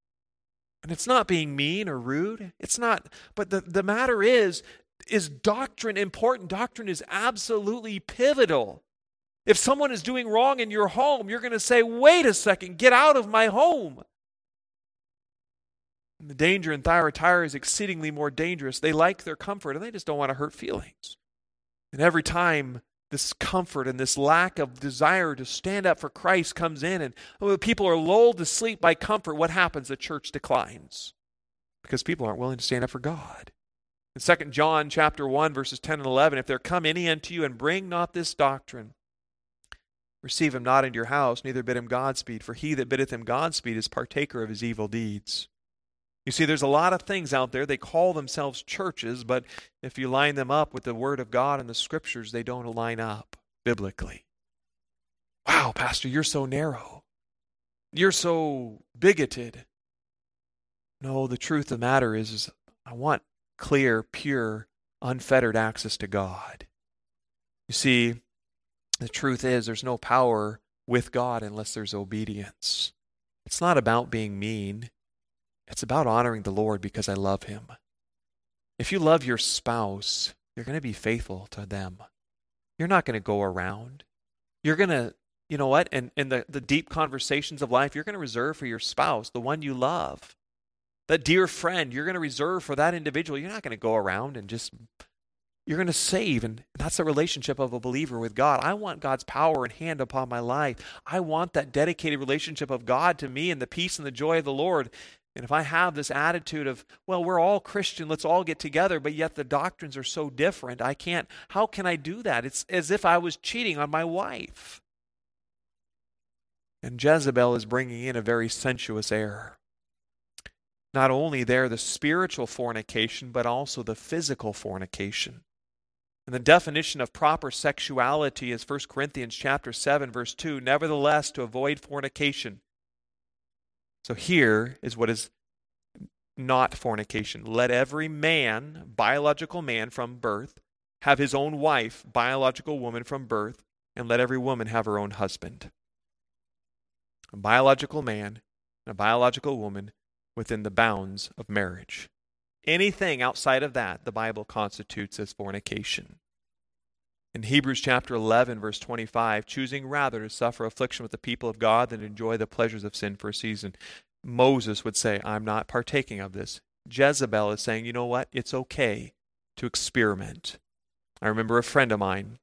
S2: And it's not being mean or rude. It's not. But the matter is doctrine important? Doctrine is absolutely pivotal. If someone is doing wrong in your home, you're going to say, wait a second, get out of my home. And the danger in Thyatira is exceedingly more dangerous. They like their comfort, and they just don't want to hurt feelings. And every time this comfort and this lack of desire to stand up for Christ comes in, and people are lulled to sleep by comfort, what happens? The church declines because people aren't willing to stand up for God. In 2 John chapter 1, verses 10 and 11, if there come any unto you and bring not this doctrine, receive him not into your house, neither bid him Godspeed, for he that biddeth him Godspeed is partaker of his evil deeds. You see, there's a lot of things out there. They call themselves churches, but if you line them up with the Word of God and the Scriptures, they don't line up biblically. Wow, Pastor, you're so narrow. You're so bigoted. No, the truth of the matter is I want clear, pure, unfettered access to God. You see, the truth is there's no power with God unless there's obedience. It's not about being mean. It's about honoring the Lord because I love Him. If you love your spouse, you're going to be faithful to them. You're not going to go around. You're going to, you know what, in the deep conversations of life, you're going to reserve for your spouse, the one you love. That dear friend, you're going to reserve for that individual. You're not going to go around and just, you're going to save. And that's the relationship of a believer with God. I want God's power and hand upon my life. I want that dedicated relationship of God to me and the peace and the joy of the Lord. And if I have this attitude of, well, we're all Christian, let's all get together, but yet the doctrines are so different, how can I do that? It's as if I was cheating on my wife. And Jezebel is bringing in a very sensuous error. Not only there the spiritual fornication, but also the physical fornication. And the definition of proper sexuality is 1 Corinthians chapter 7, verse 2, nevertheless, to avoid fornication. So here is what is not fornication. Let every man, biological man from birth, have his own wife, biological woman from birth, and let every woman have her own husband. A biological man and a biological woman within the bounds of marriage. Anything outside of that, the Bible constitutes as fornication. In Hebrews chapter 11, verse 25, choosing rather to suffer affliction with the people of God than to enjoy the pleasures of sin for a season. Moses would say, I'm not partaking of this. Jezebel is saying, you know what? It's okay to experiment. I remember a friend of mine,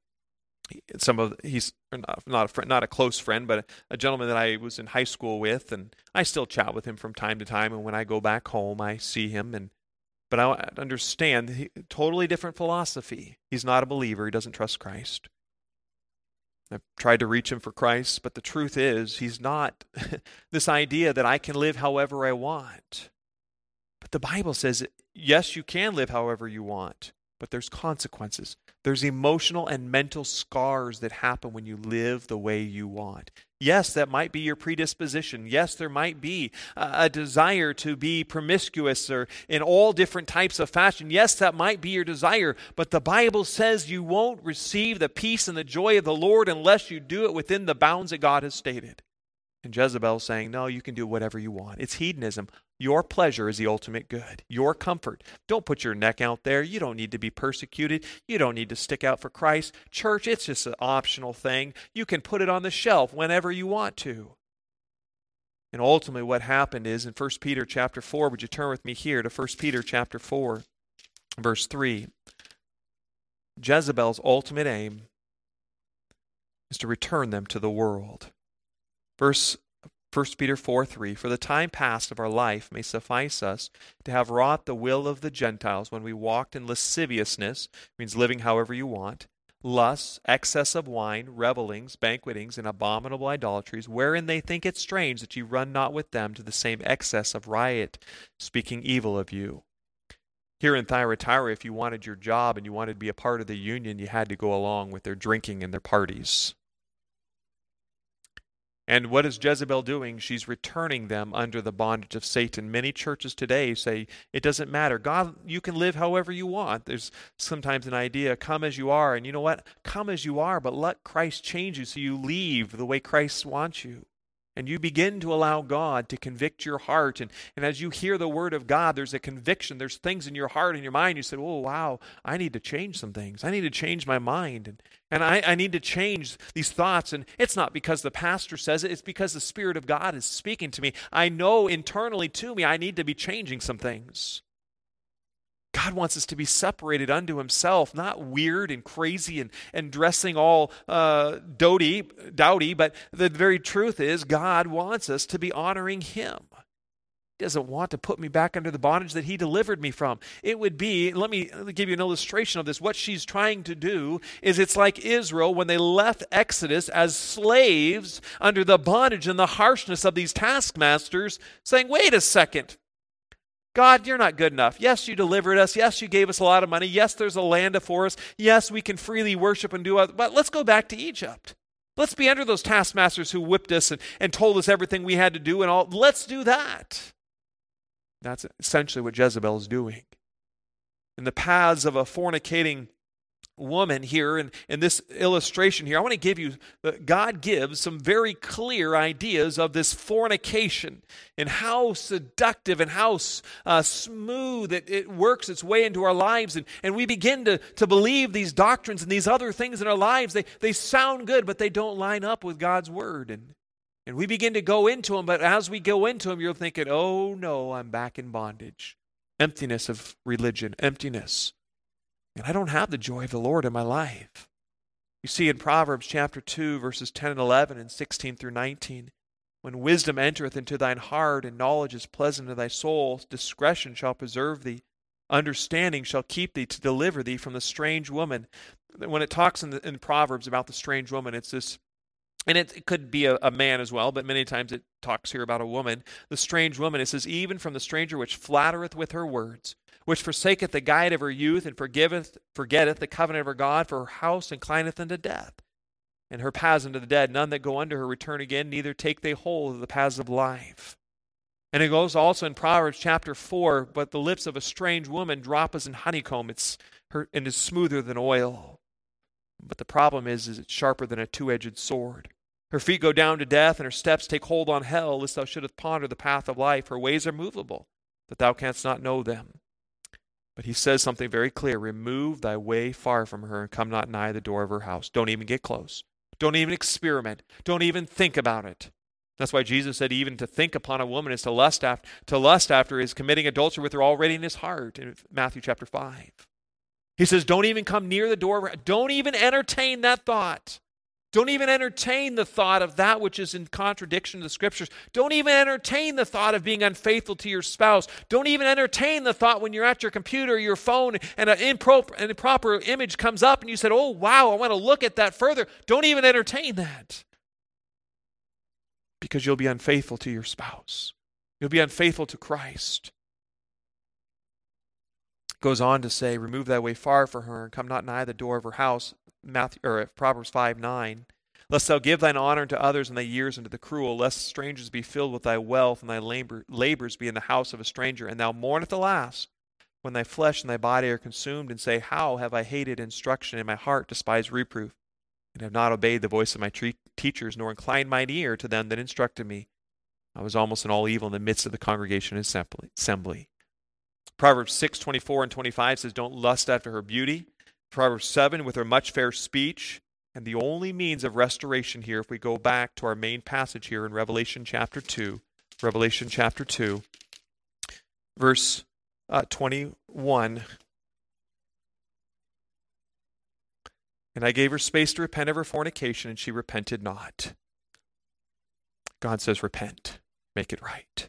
S2: he's not a close friend, but a gentleman that I was in high school with, and I still chat with him from time to time, and when I go back home, I see him, but I understand, totally different philosophy. He's not a believer. He doesn't trust Christ. I've tried to reach him for Christ, but the truth is, he's not this idea that I can live however I want. But the Bible says, yes, you can live however you want, but there's consequences. There's emotional and mental scars that happen when you live the way you want. Yes, that might be your predisposition. Yes, there might be a desire to be promiscuous or in all different types of fashion. Yes, that might be your desire, but the Bible says you won't receive the peace and the joy of the Lord unless you do it within the bounds that God has stated. And Jezebel's saying, no, you can do whatever you want. It's hedonism. Your pleasure is the ultimate good. Your comfort. Don't put your neck out there. You don't need to be persecuted. You don't need to stick out for Christ. Church, it's just an optional thing. You can put it on the shelf whenever you want to. And ultimately what happened is in 1 Peter chapter 4, would you turn with me here to 1 Peter chapter 4, verse 3. Jezebel's ultimate aim is to return them to the world. 1 Peter 4:3, for the time past of our life may suffice us to have wrought the will of the Gentiles when we walked in lasciviousness, means living however you want, lusts, excess of wine, revellings, banquetings, and abominable idolatries, wherein they think it strange that you run not with them to the same excess of riot, speaking evil of you. Here in Thyatira, if you wanted your job and you wanted to be a part of the union, you had to go along with their drinking and their parties. And what is Jezebel doing? She's returning them under the bondage of Satan. Many churches today say, it doesn't matter. God, you can live however you want. There's sometimes an idea, come as you are. And you know what? Come as you are, but let Christ change you so you leave the way Christ wants you. And you begin to allow God to convict your heart. And as you hear the word of God, there's a conviction. There's things in your heart and your mind. You said, oh, wow, I need to change some things. I need to change my mind. And I need to change these thoughts. And it's not because the pastor says it. It's because the Spirit of God is speaking to me. I know internally to me I need to be changing some things. God wants us to be separated unto Himself, not weird and crazy and dressing all dowdy, but the very truth is God wants us to be honoring Him. He doesn't want to put me back under the bondage that He delivered me from. It would be, let me give you an illustration of this. What she's trying to do is it's like Israel when they left Exodus as slaves under the bondage and the harshness of these taskmasters, saying, wait a second. God, you're not good enough. Yes, you delivered us. Yes, you gave us a lot of money. Yes, there's a land for us. Yes, we can freely worship and do other, but let's go back to Egypt. Let's be under those taskmasters who whipped us and told us everything we had to do and all. Let's do that. That's essentially what Jezebel is doing. In the paths of a fornicating woman here in this illustration here, I want to give you, God gives some very clear ideas of this fornication and how seductive and how smooth it works its way into our lives. And we begin to believe these doctrines and these other things in our lives. They sound good, but they don't line up with God's word. And we begin to go into them, but as we go into them, you're thinking, oh no, I'm back in bondage. Emptiness of religion, emptiness. And I don't have the joy of the Lord in my life. You see in Proverbs chapter 2, verses 10 and 11 and 16 through 19, when wisdom entereth into thine heart and knowledge is pleasant to thy soul, discretion shall preserve thee, understanding shall keep thee to deliver thee from the strange woman. When it talks in Proverbs about the strange woman, it's this, and it could be a man as well, but many times it talks here about a woman. The strange woman, it says, even from the stranger which flattereth with her words, which forsaketh the guide of her youth, and forgetteth the covenant of her God, for her house inclineth unto death, and her paths unto the dead. None that go unto her return again, neither take they hold of the paths of life. And it goes also in Proverbs chapter 4, but the lips of a strange woman drop as in honeycomb, and is smoother than oil. But the problem is it's sharper than a two-edged sword. Her feet go down to death, and her steps take hold on hell, lest thou shouldest ponder the path of life. Her ways are movable, that thou canst not know them. But he says something very clear. Remove thy way far from her, and come not nigh the door of her house. Don't even get close. Don't even experiment. Don't even think about it. That's why Jesus said even to think upon a woman is to lust after. To lust after is committing adultery with her already in his heart, in Matthew chapter 5. He says, don't even come near the door of her. Don't even entertain that thought. Don't even entertain the thought of that which is in contradiction to the Scriptures. Don't even entertain the thought of being unfaithful to your spouse. Don't even entertain the thought when you're at your computer or your phone and an improper image comes up and you said, oh, wow, I want to look at that further. Don't even entertain that. Because you'll be unfaithful to your spouse. You'll be unfaithful to Christ. Goes on to say, remove thy way far from her, and come not nigh the door of her house. Proverbs 5:9. Lest thou give thine honor unto others, and thy years unto the cruel, lest strangers be filled with thy wealth, and thy labors be in the house of a stranger, and thou mourn at the last, when thy flesh and thy body are consumed, and say, how have I hated instruction, and my heart despised reproof, and have not obeyed the voice of my teachers, nor inclined mine ear to them that instructed me. I was almost in all evil in the midst of the congregation assembly. Proverbs 6:24 and 25 says, don't lust after her beauty. Proverbs 7, with her much fair speech. And the only means of restoration here, if we go back to our main passage here in Revelation chapter 2, verse 21. And I gave her space to repent of her fornication, and she repented not. God says, repent, make it right.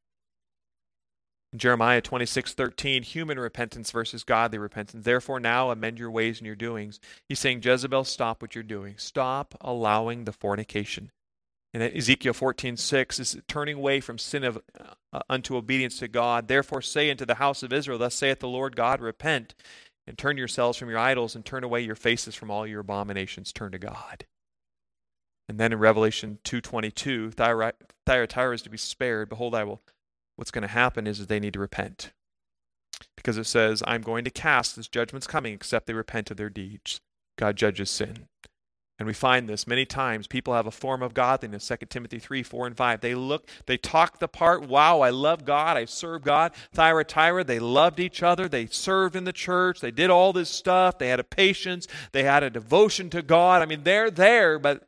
S2: In Jeremiah 26:13, human repentance versus godly repentance. Therefore now amend your ways and your doings. He's saying, Jezebel, stop what you're doing. Stop allowing the fornication. And Ezekiel 14:6 is turning away from sin unto obedience to God. Therefore say unto the house of Israel, thus saith the Lord God, repent, and turn yourselves from your idols, and turn away your faces from all your abominations. Turn to God. And then in Revelation 2:22, Thyatira is to be spared. Behold, what's going to happen is that they need to repent. Because it says, I'm going to cast, this judgment's coming, except they repent of their deeds. God judges sin. And we find this many times. People have a form of godliness, 2 Timothy 3:4 and 5. They talk the part, wow, I love God, I serve God. Thyatira, they loved each other, they served in the church, they did all this stuff, they had a patience, they had a devotion to God. I mean, they're there, but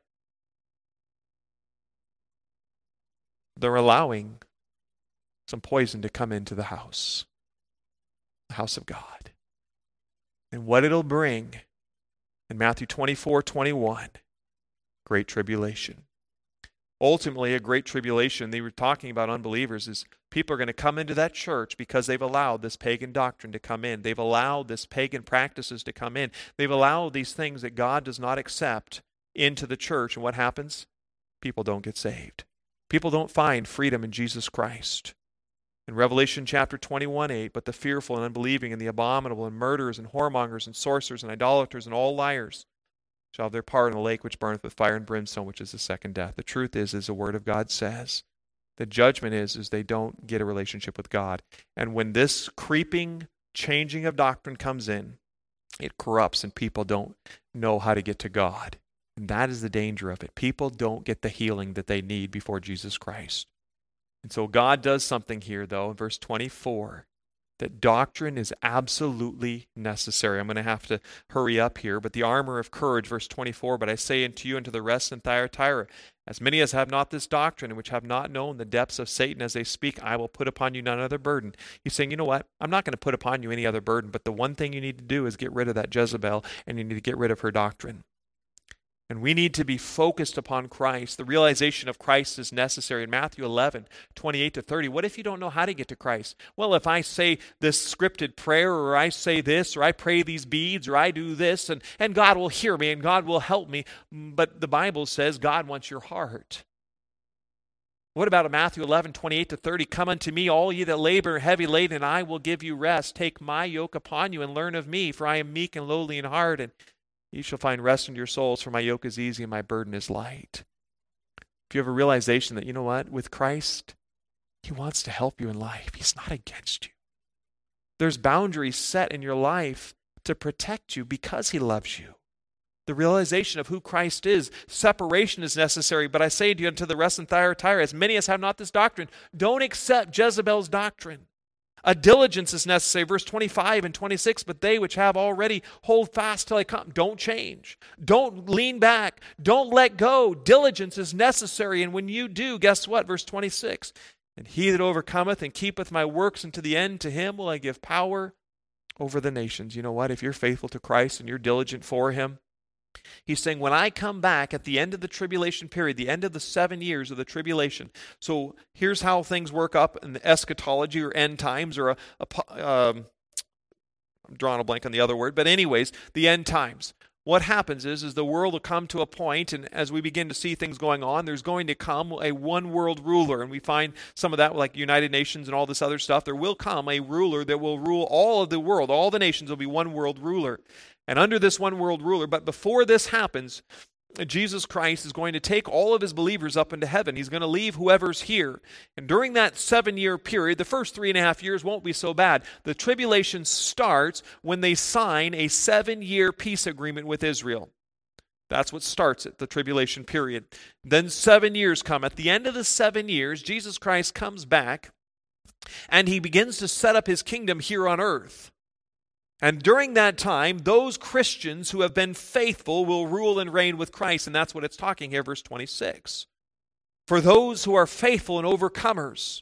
S2: they're allowing some poison to come into the house of God. And what it'll bring, in Matthew 24:21, great tribulation. Ultimately, a great tribulation, they were talking about unbelievers, is people are going to come into that church because they've allowed this pagan doctrine to come in. They've allowed this pagan practices to come in. They've allowed these things that God does not accept into the church. And what happens? People don't get saved. People don't find freedom in Jesus Christ. In Revelation chapter 21:8, but the fearful and unbelieving and the abominable and murderers and whoremongers and sorcerers and idolaters and all liars shall have their part in the lake which burneth with fire and brimstone, which is the second death. The truth is, as the Word of God says, the judgment is they don't get a relationship with God. And when this creeping changing of doctrine comes in, it corrupts and people don't know how to get to God. And that is the danger of it. People don't get the healing that they need before Jesus Christ. And so God does something here, though, in verse 24, that doctrine is absolutely necessary. I'm going to have to hurry up here, but the armor of courage, verse 24, but I say unto you and to the rest in Thyatira, as many as have not this doctrine and which have not known the depths of Satan as they speak, I will put upon you none other burden. He's saying, you know what? I'm not going to put upon you any other burden, but the one thing you need to do is get rid of that Jezebel, and you need to get rid of her doctrine. And we need to be focused upon Christ. The realization of Christ is necessary. In Matthew 11:28-30, what if you don't know how to get to Christ? Well, if I say this scripted prayer, or I say this, or I pray these beads, or I do this, and God will hear me, and God will help me. But the Bible says God wants your heart. What about Matthew 11:28-30? Come unto me, all ye that labor heavy laden, and I will give you rest. Take my yoke upon you, and learn of me, for I am meek and lowly in heart, and you shall find rest in your souls, for my yoke is easy and my burden is light. If you have a realization that, you know what, with Christ, He wants to help you in life. He's not against you. There's boundaries set in your life to protect you because He loves you. The realization of who Christ is, separation is necessary. But I say to you, unto the rest in Thyatira, as many as have not this doctrine, don't accept Jezebel's doctrine. A diligence is necessary, verse 25 and 26, but they which have already hold fast till I come. Don't change. Don't lean back. Don't let go. Diligence is necessary, and when you do, guess what? Verse 26, and he that overcometh and keepeth my works unto the end, to him will I give power over the nations. You know what? If you're faithful to Christ and you're diligent for Him, He's saying, when I come back at the end of the tribulation period, the end of the 7 years of the tribulation, so here's how things work up in the eschatology or end times, or I'm drawing a blank on the other word, but anyways, the end times. What happens is the world will come to a point, and as we begin to see things going on, there's going to come a one world ruler, and we find some of that like United Nations and all this other stuff. There will come a ruler that will rule all of the world. All the nations will be one world ruler. And under this one world ruler, but before this happens, Jesus Christ is going to take all of His believers up into heaven. He's going to leave whoever's here. And during that 7-year period, the first 3.5 years won't be so bad. The tribulation starts when they sign a 7-year peace agreement with Israel. That's what starts it, the tribulation period. Then 7 years come. At the end of the 7 years, Jesus Christ comes back, and He begins to set up His kingdom here on earth. And during that time, those Christians who have been faithful will rule and reign with Christ. And that's what it's talking here, verse 26. For those who are faithful and overcomers.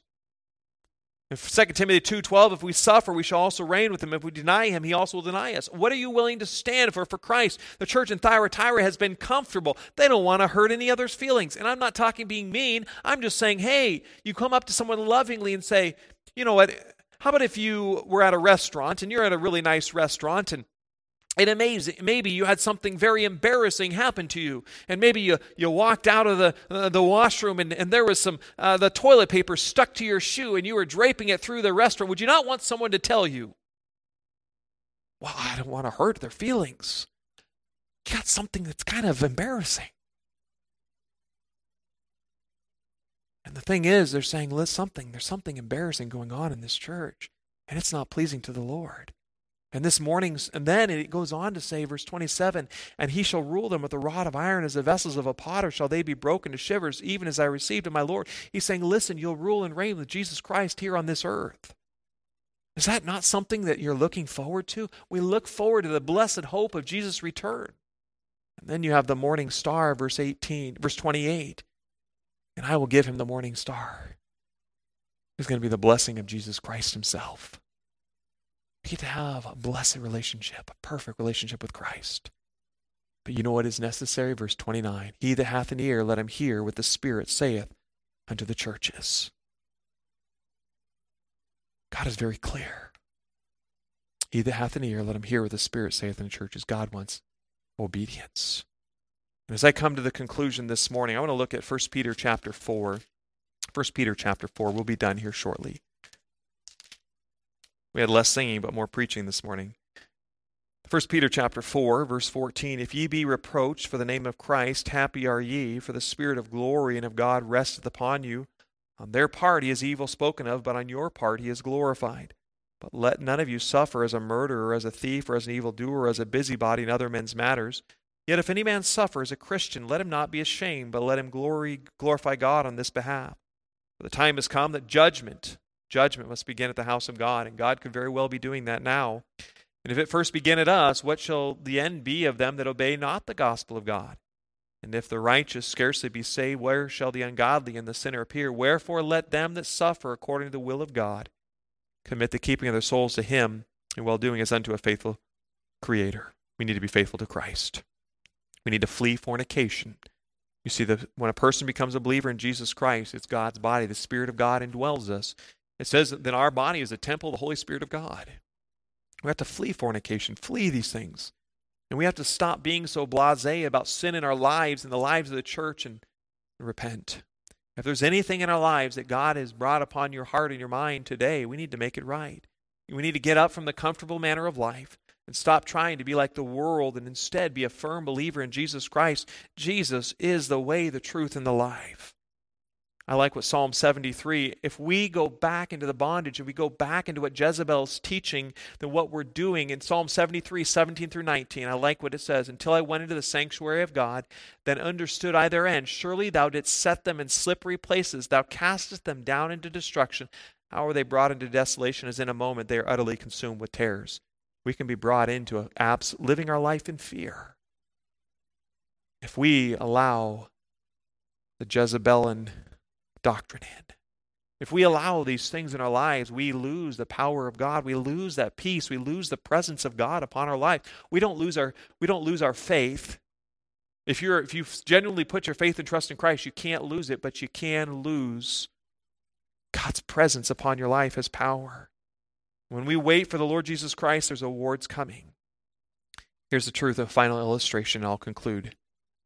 S2: In 2 Timothy 2:12, if we suffer, we shall also reign with Him. If we deny Him, He also will deny us. What are you willing to stand for Christ? The church in Thyatira has been comfortable. They don't want to hurt any other's feelings. And I'm not talking being mean. I'm just saying, hey, you come up to someone lovingly and say, you know what, how about if you were at a restaurant, and you're at a really nice restaurant, and maybe you had something very embarrassing happen to you, and maybe you walked out of the washroom, and there was some the toilet paper stuck to your shoe, and you were draping it through the restaurant. Would you not want someone to tell you, well, I don't want to hurt their feelings. You got something that's kind of embarrassing. And the thing is, they're saying, there's something embarrassing going on in this church, and it's not pleasing to the Lord. And then it goes on to say, verse 27, and He shall rule them with a rod of iron, as the vessels of a potter shall they be broken to shivers, even as I received of my Lord. He's saying, listen, you'll rule and reign with Jesus Christ here on this earth. Is that not something that you're looking forward to? We look forward to the blessed hope of Jesus' return. And then you have the morning star, verse 28. And I will give him the morning star. It's going to be the blessing of Jesus Christ Himself. We get to have a blessed relationship, a perfect relationship with Christ. But you know what is necessary? Verse 29. He that hath an ear, let him hear what the Spirit saith unto the churches. God is very clear. He that hath an ear, let him hear what the Spirit saith unto the churches. God wants obedience. And as I come to the conclusion this morning, I want to look at 1 Peter chapter 4. 1 Peter chapter 4. We'll be done here shortly.
S1: We had less singing, but more preaching this morning. 1 Peter chapter 4, verse 14, if ye be reproached for the name of Christ, happy are ye, for the Spirit of glory and of God resteth upon you. On their part he is evil spoken of, but on your part he is glorified. But let none of you suffer as a murderer, as a thief, or as an evildoer, or as a busybody in other men's matters. Yet if any man suffer as a Christian, let him not be ashamed, but let him glorify God on this behalf. For the time has come that judgment must begin at the house of God, and God could very well be doing that now. And if it first begin at us, what shall the end be of them that obey not the gospel of God? And if the righteous scarcely be saved, where shall the ungodly and the sinner appear? Wherefore let them that suffer according to the will of God commit the keeping of their souls to Him, and well-doing as unto a faithful Creator. We need to be faithful to Christ. We need to flee fornication. You see, when a person becomes a believer in Jesus Christ, it's God's body. The Spirit of God indwells us. It says that our body is a temple of the Holy Spirit of God. We have to flee fornication, flee these things. And we have to stop being so blasé about sin in our lives and the lives of the church and repent. If there's anything in our lives that God has brought upon your heart and your mind today, we need to make it right. We need to get up from the comfortable manner of life and stop trying to be like the world and instead be a firm believer in Jesus Christ. Jesus is the way, the truth, and the life. I like what Psalm 73, if we go back into the bondage and we go back into what Jezebel's teaching, then what we're doing in Psalm 73, 17 through 19, I like what it says, until I went into the sanctuary of God, then understood I their end. Surely thou didst set them in slippery places. Thou castest them down into destruction. How are they brought into desolation as in a moment they are utterly consumed with terrors? We can be brought into living our life in fear. If we allow the Jezebelian doctrine in. If we allow these things in our lives, we lose the power of God. We lose that peace. We lose the presence of God upon our life. We don't lose our faith. If you've genuinely put your faith and trust in Christ, you can't lose it, but you can lose God's presence upon your life, His power. When we wait for the Lord Jesus Christ, there's awards coming. Here's the truth, a final illustration, and I'll conclude.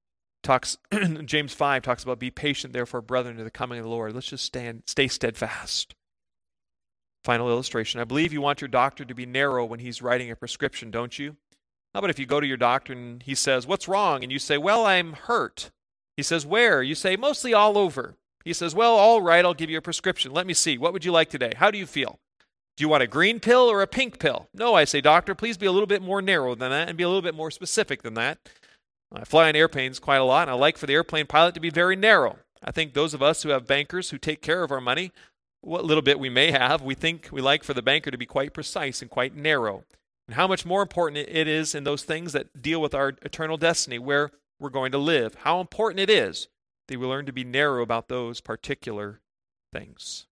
S1: James 5 talks about be patient, therefore, brethren, to the coming of the Lord. Let's just stay steadfast. Final illustration. I believe you want your doctor to be narrow when he's writing a prescription, don't you? How about if you go to your doctor and he says, what's wrong? And you say, well, I'm hurt. He says, where? You say, mostly all over. He says, well, all right, I'll give you a prescription. Let me see. What would you like today? How do you feel? Do you want a green pill or a pink pill? No, I say, doctor, please be a little bit more narrow than that and be a little bit more specific than that. I fly on airplanes quite a lot, and I like for the airplane pilot to be very narrow. I think those of us who have bankers who take care of our money, what little bit we may have, we think we like for the banker to be quite precise and quite narrow. And how much more important it is in those things that deal with our eternal destiny, where we're going to live. How important it is that we learn to be narrow about those particular things.